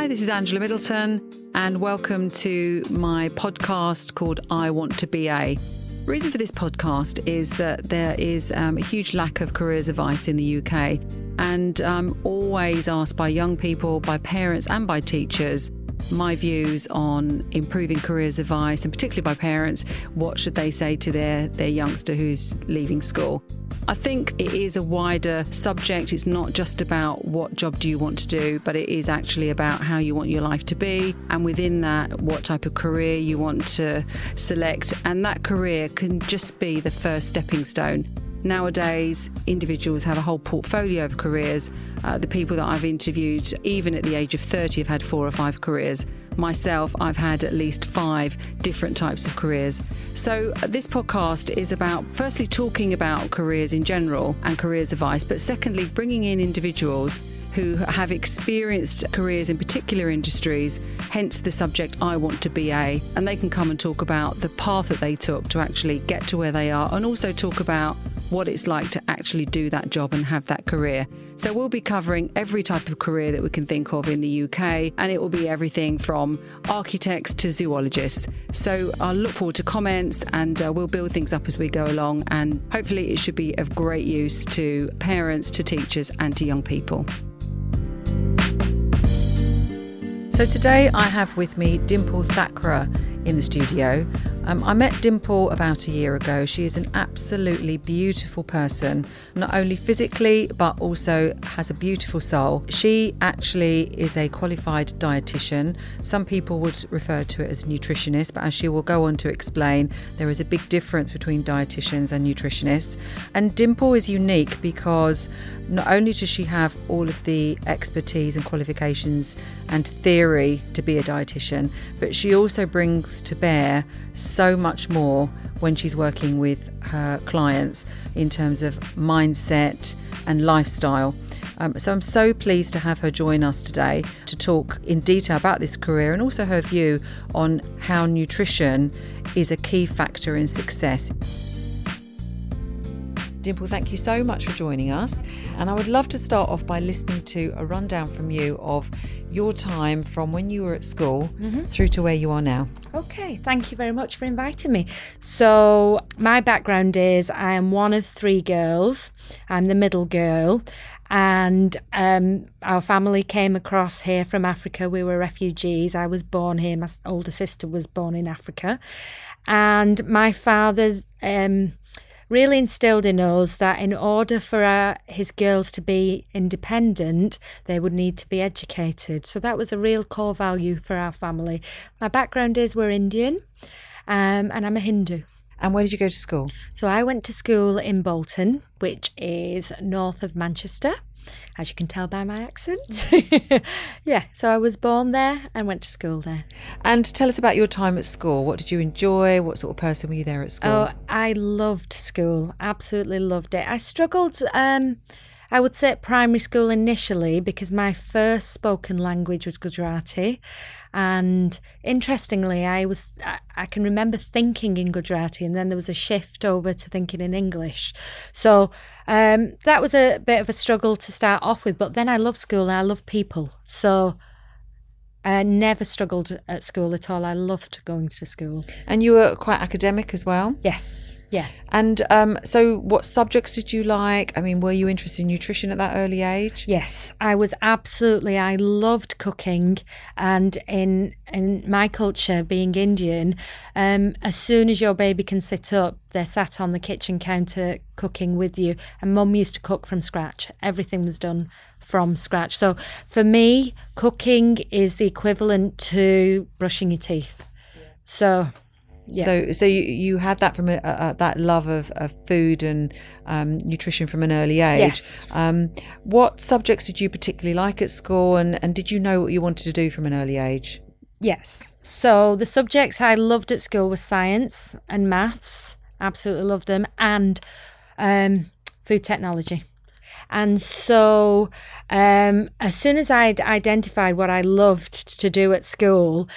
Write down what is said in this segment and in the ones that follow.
Hi, this is Angela Middleton, and welcome to my podcast called I Want to Be A. The reason for this podcast is that there is a huge lack of careers advice in the UK, and I'm always asked by young people, by parents and by teachers, my views on improving careers advice, and particularly by parents, what should they say to their youngster who's leaving school. I think it is a wider subject. It's not just about what job do you want to do, but it is actually about how you want your life to be, and within that, what type of career you want to select. And that career can just be the first stepping stone. Nowadays, individuals have a whole portfolio of careers. The people that I've interviewed, even at the age of 30, have had 4 or 5 careers. Myself, I've had at least 5 different types of careers. So this podcast is about, firstly, talking about careers in general and careers advice, but secondly, bringing in individuals who have experienced careers in particular industries, hence the subject I Want to Be A. And they can come and talk about the path that they took to actually get to where they are, and also talk about what it's like to actually do that job and have that career. So we'll be covering every type of career that we can think of in the UK, and it will be everything from architects to zoologists. So I'll look forward to comments, and we'll build things up as we go along, and hopefully it should be of great use to parents, to teachers and to young people. So today I have with me Dimple Thakrar in the studio. I met Dimple about a year ago. She is an absolutely beautiful person, not only physically, but also has a beautiful soul. She actually is a qualified dietitian. Some people would refer to it as nutritionist, but as she will go on to explain, there is a big difference between dietitians and nutritionists. And Dimple is unique because not only does she have all of the expertise and qualifications and theory to be a dietitian, but she also brings to bear so much more when she's working with her clients in terms of mindset and lifestyle. So I'm so pleased to have her join us today to talk in detail about this career, and also her view on how nutrition is a key factor in success. Dimple, thank you so much for joining us. And I would love to start off by listening to a rundown from you of your time from when you were at school through to where you are now. Okay, thank you very much for inviting me. So my background is I am one of 3 girls. I'm the middle girl. And our family came across here from Africa. We were refugees. I was born here. My older sister was born in Africa. And my father's really instilled in us that in order for his girls to be independent, they would need to be educated. So that was a real core value for our family. My background is we're Indian, and I'm a Hindu. And where did you go to school? So I went to school in Bolton, which is north of Manchester, as you can tell by my accent. Yeah, so I was born there and went to school there. And tell us about your time at school. What did you enjoy? What sort of person were you there at school? Oh, I loved school. Absolutely loved it. I struggled, I would say, at primary school initially because my first spoken language was Gujarati. And interestingly, I can remember thinking in Gujarati, and then there was a shift over to thinking in English. So that was a bit of a struggle to start off with. But then I love school and I love people. So I never struggled at school at all. I loved going to school. And you were quite academic as well? Yes. Yeah. And so what subjects did you like? I mean, were you interested in nutrition at that early age? Yes, I loved cooking. And in my culture, being Indian, as soon as your baby can sit up, they're sat on the kitchen counter cooking with you. And Mum used to cook from scratch. Everything was done from scratch. So for me, cooking is the equivalent to brushing your teeth. Yeah. So... yeah. So you had that from that love of food and nutrition from an early age. Yes. What subjects did you particularly like at school, and did you know what you wanted to do from an early age? Yes. So the subjects I loved at school were science and maths. Absolutely loved them. And food technology. And so as soon as I'd identified what I loved to do at school,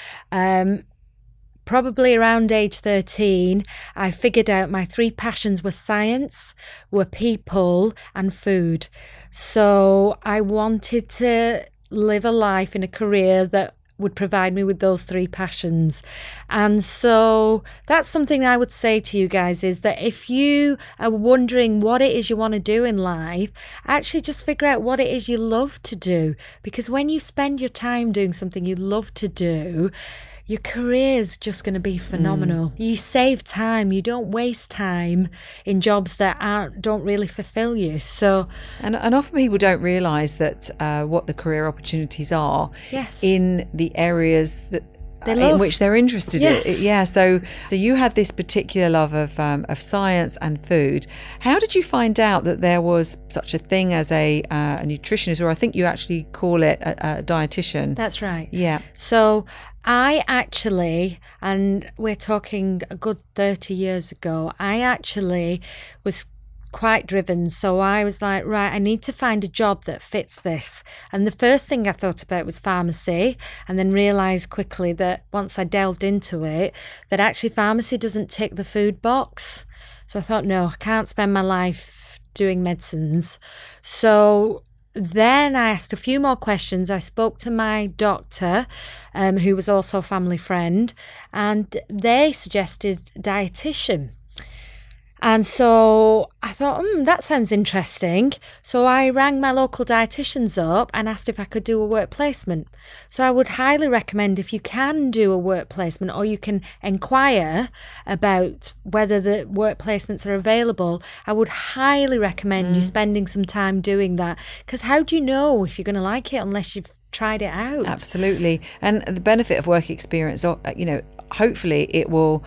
probably around age 13, I figured out my 3 passions were science, were people and food. So I wanted to live a life in a career that would provide me with those three passions. And so that's something I would say to you guys, is that if you are wondering what it is you want to do in life, actually just figure out what it is you love to do. Because when you spend your time doing something you love to do, your career is just going to be phenomenal. You save time. You don't waste time in jobs that don't really fulfill you. So, and often people don't realise that what the career opportunities are in the areas that in which they're interested in. Yeah. So you had this particular love of science and food. How did you find out that there was such a thing as a nutritionist, or I think you actually call it a dietitian? That's right. Yeah. So I actually, and we're talking a good 30 years ago, I actually was quite driven. So I was like, right, I need to find a job that fits this. And the first thing I thought about was pharmacy, and then realised quickly that once I delved into it, that actually pharmacy doesn't tick the food box. So I thought, no, I can't spend my life doing medicines. So then I asked a few more questions. I spoke to my doctor, who was also a family friend, and they suggested dietitian. And so I thought, that sounds interesting. So I rang my local dietitians up and asked if I could do a work placement. So I would highly recommend, if you can do a work placement, or you can inquire about whether the work placements are available, I would highly recommend you spending some time doing that. Because how do you know if you're going to like it unless you've tried it out? Absolutely. And the benefit of work experience, hopefully it will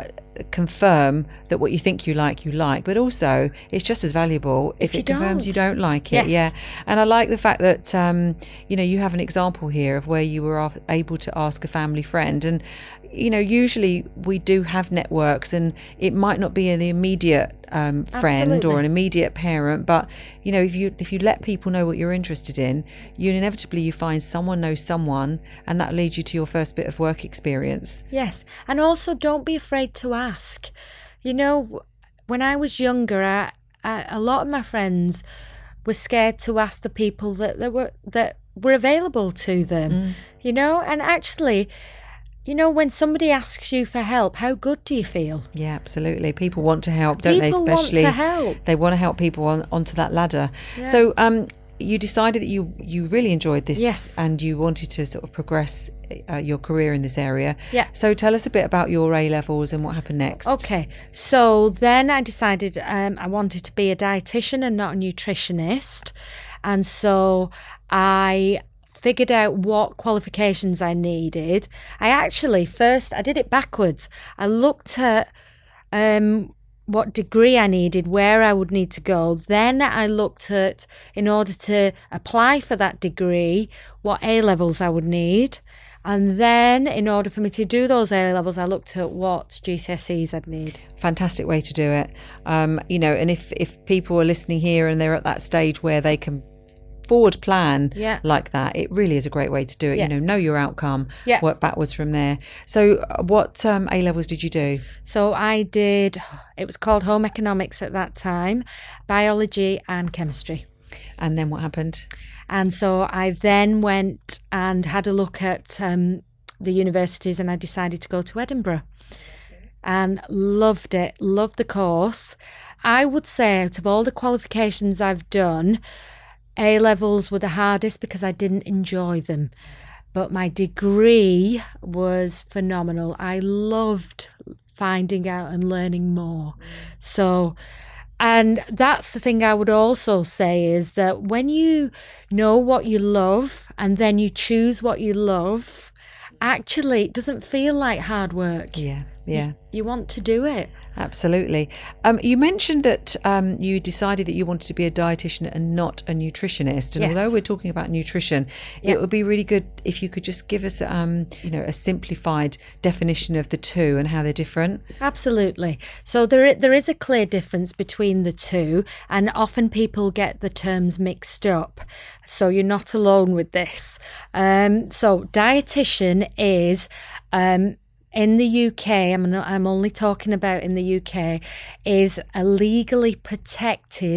confirm that what you think you like, but also it's just as valuable if it confirms you don't like it. Yeah. And I like the fact that you have an example here of where you were able to ask a family friend. And usually we do have networks, and it might not be the immediate friend or an immediate parent, but if you let people know what you're interested in, you find someone knows someone, and that leads you to your first bit of work experience. Yes. And also, don't be afraid to ask. When I was younger, a lot of my friends were scared to ask the people that were available to them. And actually, when somebody asks you for help, how good do you feel? Yeah, absolutely. People want to help, don't they? Especially want to help. They want to help people onto that ladder. Yeah. So you decided that you really enjoyed this, and you wanted to sort of progress your career in this area. Yeah. So tell us a bit about your A-levels and what happened next. Okay. So then I decided I wanted to be a dietitian and not a nutritionist. And so I figured out what qualifications I needed. I did it backwards. I looked at what degree I needed, where I would need to go. Then I looked at, in order to apply for that degree, what A-levels I would need. And then in order for me to do those A-levels, I looked at what GCSEs I'd need. Fantastic way to do it. And if people are listening here and they're at that stage where they can forward plan like that, it really is a great way to do it. Know your outcome, work backwards from there. So what A-levels did you do? So I did, it was called home economics at that time, biology and chemistry. And then what happened? And so I then went and had a look at the universities, and I decided to go to Edinburgh, and loved it, loved the course. I would say out of all the qualifications I've done, A-levels were the hardest because I didn't enjoy them. But my degree was phenomenal. I loved finding out and learning more. So, and that's the thing I would also say, is that when you know what you love and then you choose what you love, actually it doesn't feel like hard work. Yeah. You want to do it. Absolutely. You mentioned that you decided that you wanted to be a dietitian and not a nutritionist. And although we're talking about nutrition, it would be really good if you could just give us, a simplified definition of the two and how they're different. Absolutely. So there is a clear difference between the two, and often people get the terms mixed up. So you're not alone with this. So dietitian is in the UK, I'm only talking about in the UK, is a legally protected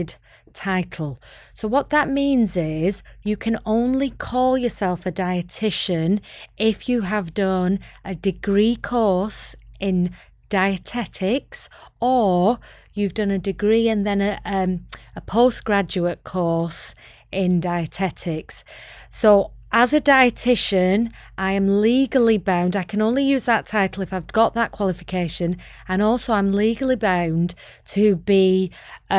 title. So what that means is you can only call yourself a dietitian if you have done a degree course in dietetics, or you've done a degree and then a postgraduate course in dietetics. So as a dietitian, I am legally bound. I can only use that title if I've got that qualification, and also I'm legally bound to be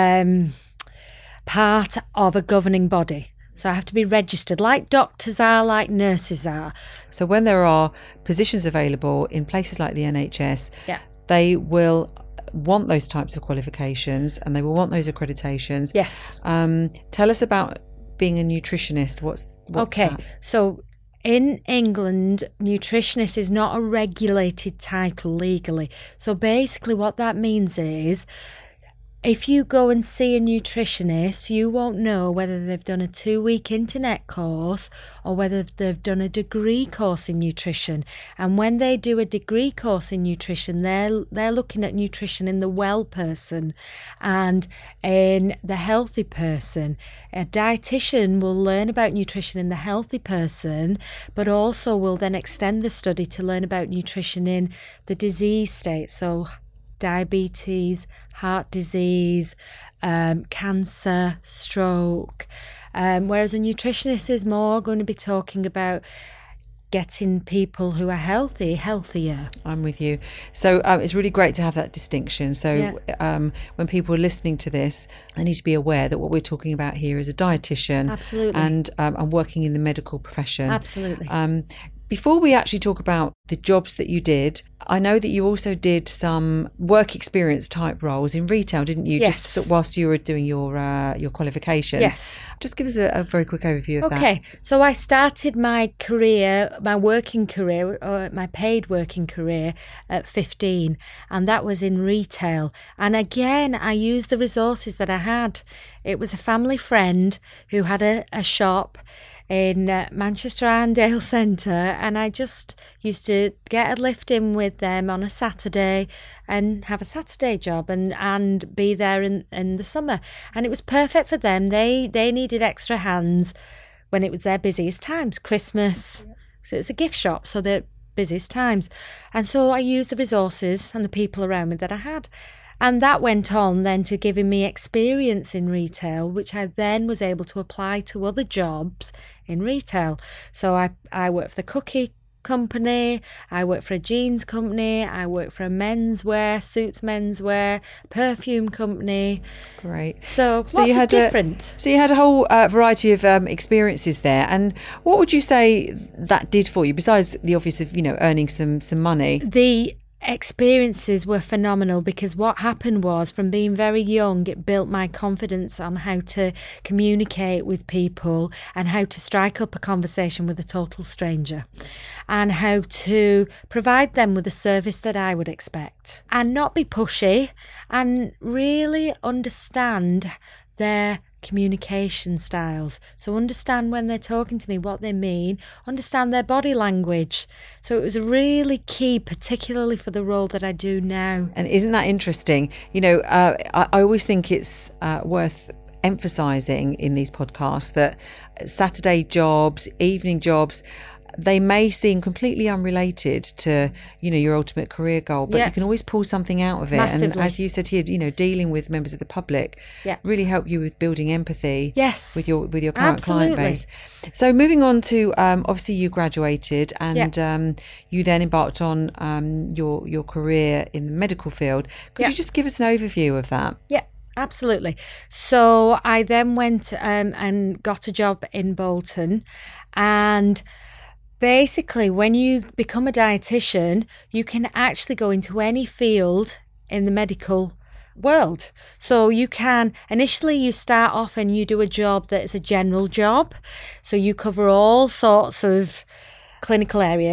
part of a governing body. So I have to be registered, like doctors are, like nurses are. So when there are positions available in places like the NHS, they will want those types of qualifications and they will want those accreditations. Yes. Tell us about being a nutritionist. What's okay that? So in England, nutritionist is not a regulated title legally. So basically what that means is if you go and see a nutritionist, you won't know whether they've done a 2-week internet course or whether they've done a degree course in nutrition. And when they do a degree course in nutrition, they're looking at nutrition in the well person and in the healthy person. A dietitian will learn about nutrition in the healthy person, but also will then extend the study to learn about nutrition in the disease state. So diabetes, heart disease, cancer, stroke. Whereas a nutritionist is more going to be talking about getting people who are healthy healthier. I'm with you. So it's really great to have that distinction. So when people are listening to this, they need to be aware that what we're talking about here is a dietitian. Absolutely. And working in the medical profession. Absolutely. Before we actually talk about the jobs that you did, I know that you also did some work experience type roles in retail, didn't you? Yes. Just whilst you were doing your qualifications. Yes. Just give us a very quick overview of that. Okay. So I started my career, my working career, or my paid working career at 15, and that was in retail. And again, I used the resources that I had. It was a family friend who had a shop in Manchester Irondale Centre, and I just used to get a lift in with them on a Saturday and have a Saturday job and be there in the summer. And it was perfect for them. They needed extra hands when it was their busiest times, Christmas. So it's a gift shop, so they're busiest times. And so I used the resources and the people around me that I had. And that went on then to giving me experience in retail, which I then was able to apply to other jobs in retail. So I worked for the cookie company, I worked for a jeans company, I worked for a menswear, suits menswear, perfume company. Great. So you had different. So you had a whole variety of experiences there. And what would you say that did for you, besides the obvious of, earning some money? The experiences were phenomenal, because what happened was, from being very young, it built my confidence on how to communicate with people and how to strike up a conversation with a total stranger and how to provide them with a service that I would expect and not be pushy and really understand their communication styles. So understand when they're talking to me what they mean, understand their body language. So it was really key, particularly for the role that I do now. And isn't that interesting? I always think it's worth emphasising in these podcasts that Saturday jobs, evening jobs, they may seem completely unrelated to, your ultimate career goal, but you can always pull something out of it. Massively. And as you said here, dealing with members of the public really help you with building empathy with your current client base. So moving on to, obviously you graduated and you then embarked on your career in the medical field. Could you just give us an overview of that? Yeah. Absolutely. So I then went and got a job in Bolton, and basically, when you become a dietitian, you can actually go into any field in the medical world. So you can, initially you start off and you do a job that is a general job. So you cover all sorts of clinical areas.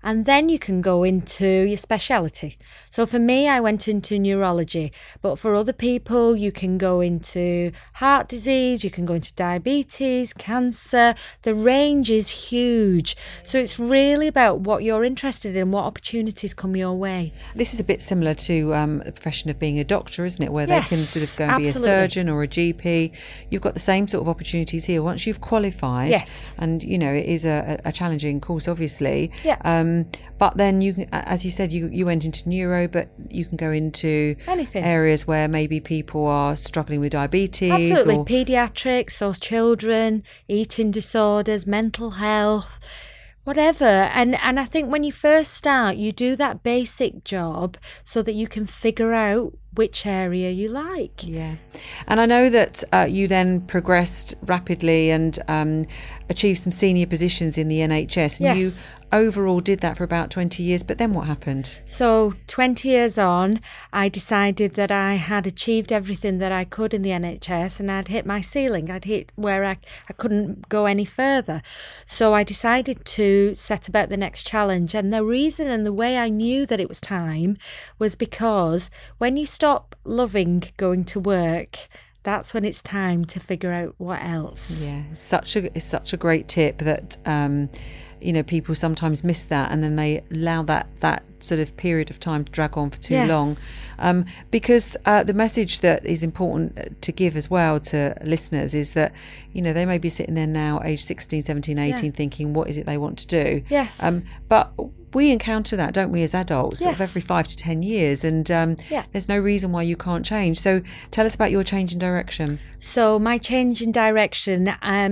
And then you can go into your speciality. So for me, I went into neurology, but for other people, you can go into heart disease, you can go into diabetes, cancer. The range is huge. So it's really about what you're interested in, what opportunities come your way. This is a bit similar to the profession of being a doctor, isn't it? Where Yes, they can sort of go and absolutely. be a surgeon or a GP. You've got the same sort of opportunities here once you've qualified. Yes. And, you know, it is a challenging course, obviously. Yeah. But then you can, as you said, you went into neuro, but you can go into Anything. areas where maybe people are struggling with diabetes. Absolutely. Or, Pediatrics, so children, eating disorders, mental health, whatever. And I think when you first start, you do that basic job so that you can figure out which area you like. yeah. And I know that you then progressed rapidly and achieved some senior positions in the NHS. And Yes. you overall did that for about 20 years. But then what happened? So 20 years on, I decided that I had achieved everything that I could in the NHS and I'd hit my ceiling. I'd hit where I couldn't go any further. So I decided to set about the next challenge. And the reason and the way I knew that it was time was because when you stop loving going to work, that's when it's time to figure out what else. Yeah, it's such a great tip that you know, people sometimes miss that, and then they allow that sort of period of time to drag on for too long. Because the message that is important to give as well to listeners is that, you know, they may be sitting there now, age 16, 17, 18, thinking, what is it they want to do? Yes. But we encounter that, don't we, as adults, sort of Yes. every 5 to 10 years, and there's no reason why you can't change. So tell us about your change in direction. So my change in direction,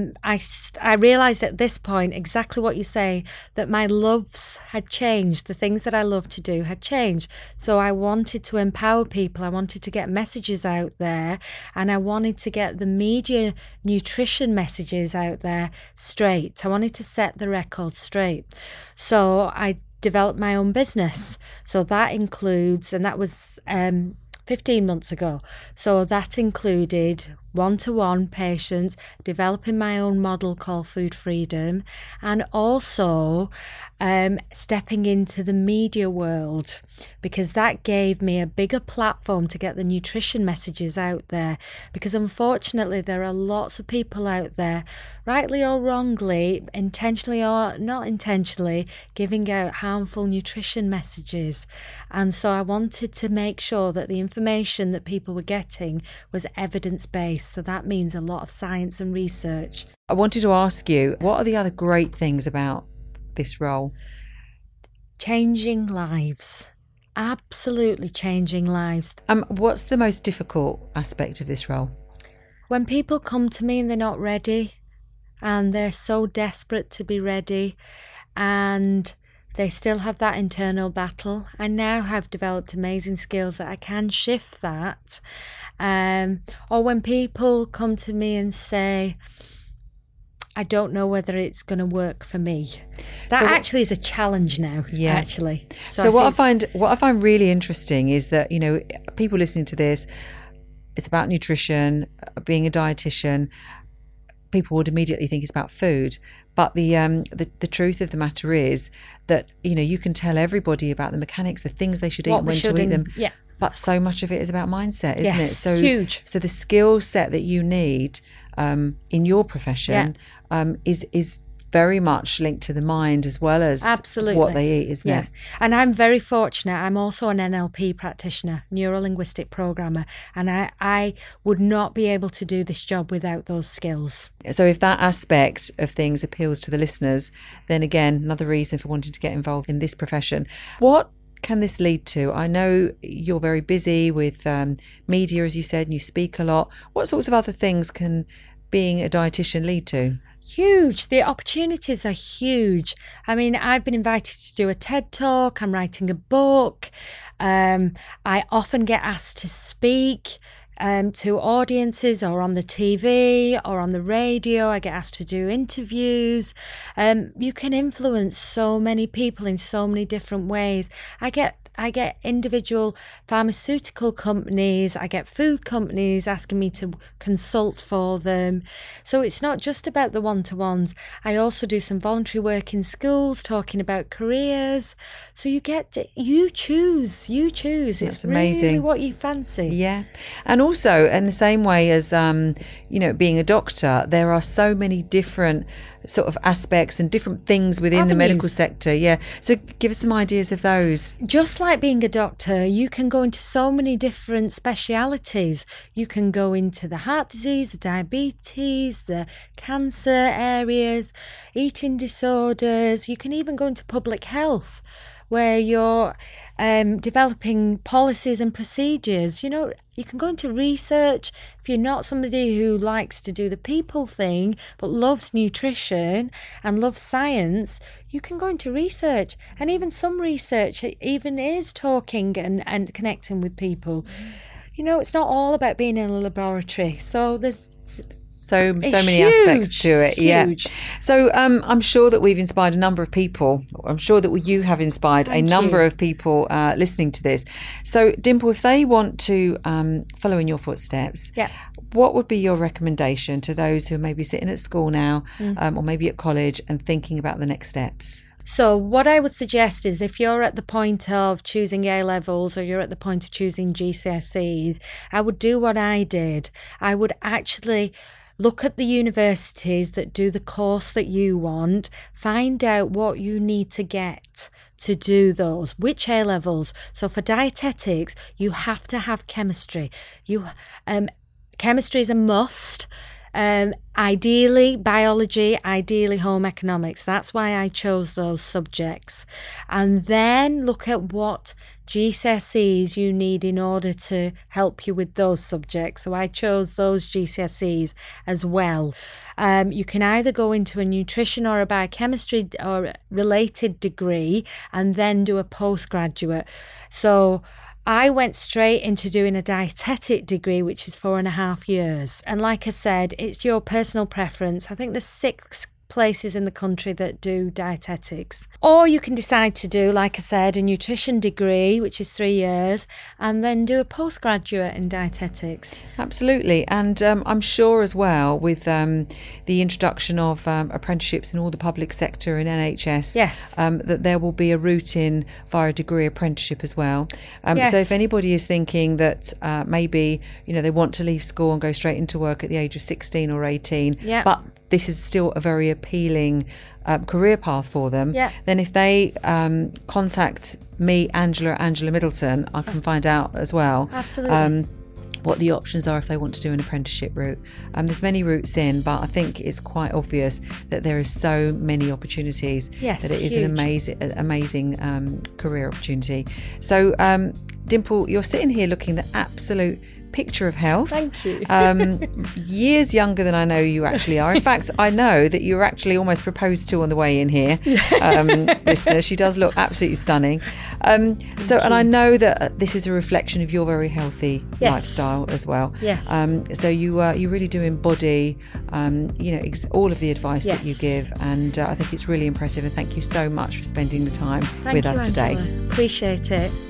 I realised at this point exactly what you say, that my loves had changed. The things that I love to do had changed. So I wanted to empower people. I wanted to get messages out there, and I wanted to get the media nutrition messages out there straight. I wanted to set the record straight. So I developed my own business. So that includes, and that was 15 months ago. So that included one-to-one patients, developing my own model called Food Freedom, and also stepping into the media world, because that gave me a bigger platform to get the nutrition messages out there. Because unfortunately, there are lots of people out there, rightly or wrongly, intentionally or not intentionally, giving out harmful nutrition messages. And so I wanted to make sure that the information that people were getting was evidence-based. So that means a lot of science and research. I wanted to ask you, what are the other great things about this role? Changing lives. Absolutely changing lives. What's the most difficult aspect of this role? When people come to me and they're not ready, and they're so desperate to be ready, and they still have that internal battle. I now have developed amazing skills that I can shift that. Or when people come to me and say, I don't know whether it's going to work for me. That actually is a challenge now, actually. So what I find really interesting is that, you know, people listening to this, it's about nutrition, being a dietitian. People would immediately think it's about food. But the truth of the matter is that, you know, you can tell everybody about the mechanics, the things they should eat, when to eat them. Yeah. But so much of it is about mindset, isn't it? So huge. So the skill set that you need in your profession is very much linked to the mind as well as what they eat, isn't it? And I'm very fortunate. I'm also an NLP practitioner, neuro-linguistic programmer, and I would not be able to do this job without those skills. So if that aspect of things appeals to the listeners, then again, another reason for wanting to get involved in this profession. What can this lead to? I know you're very busy with media, as you said, and you speak a lot. What sorts of other things can being a dietitian lead to? Huge. The opportunities are huge. I mean, I've been invited to do a TED Talk. I'm writing a book. I often get asked to speak to audiences, or on the TV or on the radio. I get asked to do interviews. You can influence so many people in so many different ways. I get I get individual pharmaceutical companies, I get food companies asking me to consult for them. So it's not just about the one-to-ones. I also do some voluntary work in schools talking about careers. So you choose. That's It's amazing. really what you fancy. Yeah. And also, in the same way as, being a doctor, there are so many different sort of aspects and different things within the medical sector. Yeah. So give us some ideas of those. Just like being a doctor, you can go into so many different specialities. You can go into the heart disease, the diabetes, the cancer areas, eating disorders. You can even go into public health, where you're developing policies and procedures. You can go into research. If you're not somebody who likes to do the people thing, but loves nutrition and loves science, you can go into research. And even some research even is talking and connecting with people. It's not all about being in a laboratory. So there's so many aspects to it. Yeah. So I'm sure that we've inspired a number of people. I'm sure that you have inspired a number of people listening to this. So Dimple, if they want to follow in your footsteps, what would be your recommendation to those who may be sitting at school now or maybe at college and thinking about the next steps? So what I would suggest is, if you're at the point of choosing A-levels or you're at the point of choosing GCSEs, I would do what I did. I would actually look at the universities that do the course that you want, find out what you need to get to do those, which A-levels. So for dietetics, you have to have chemistry. Chemistry is a must. Ideally biology, ideally home economics. That's why I chose those subjects. And then look at what GCSEs you need in order to help you with those subjects. So I chose those GCSEs as well. You can either go into a nutrition or a biochemistry or related degree and then do a postgraduate. So I went straight into doing a dietetic degree, which is 4.5 years. And like I said, it's your personal preference. I think there's 6 places in the country that do dietetics. Or you can decide to do, like I said, a nutrition degree, which is 3 years, and then do a postgraduate in dietetics. Absolutely. And I'm sure as well with the introduction of apprenticeships in all the public sector and NHS, that there will be a route in via a degree apprenticeship as well. So if anybody is thinking that maybe, they want to leave school and go straight into work at the age of 16 or 18, but this is still a very appealing career path for them, then if they contact me, Angela Middleton, I can find out as well what the options are if they want to do an apprenticeship route. There's many routes in, but I think it's quite obvious that there is so many opportunities that it is an amazing career opportunity. So Dimple, you're sitting here looking the absolute picture of health. Thank you. Years younger than I know you actually are. In fact, I know that you were actually almost proposed to on the way in here. Listener, she does look absolutely stunning. And I know that this is a reflection of your very healthy lifestyle as well. So you really do embody, all of the advice that you give, and I think it's really impressive. And thank you so much for spending the time with us today. Appreciate it.